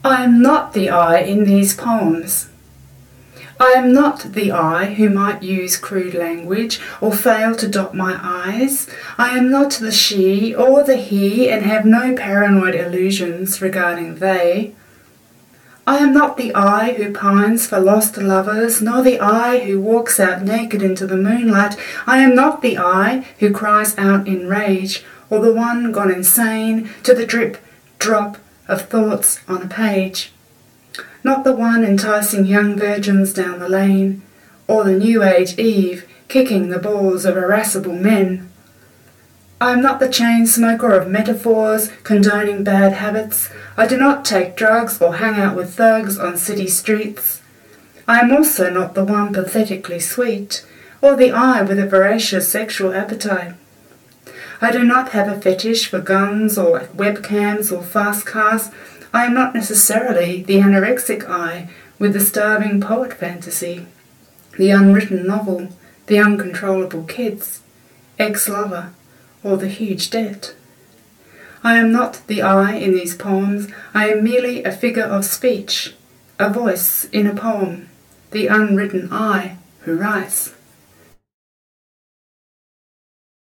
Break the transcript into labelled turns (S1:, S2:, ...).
S1: I am not the I in these poems. I am not the I who might use crude language or fail to dot my I's. I am not the she or the he and have no paranoid illusions regarding they. I am not the I who pines for lost lovers, nor the I who walks out naked into the moonlight. I am not the I who cries out in rage, or the one gone insane to the drip, drop of thoughts on a page. Not the one enticing young virgins down the lane, or the new age Eve kicking the balls of irascible men. I am not the chain smoker of metaphors condoning bad habits. I do not take drugs or hang out with thugs on city streets. I am also not the one pathetically sweet, or the I with a voracious sexual appetite. I do not have a fetish for guns or webcams or fast cars. I am not necessarily the anorexic I with the starving poet fantasy, the unwritten novel, the uncontrollable kids, ex-lover, or the huge debt. I am not the I in these poems. I am merely a figure of speech, a voice in a poem, the unwritten I who writes.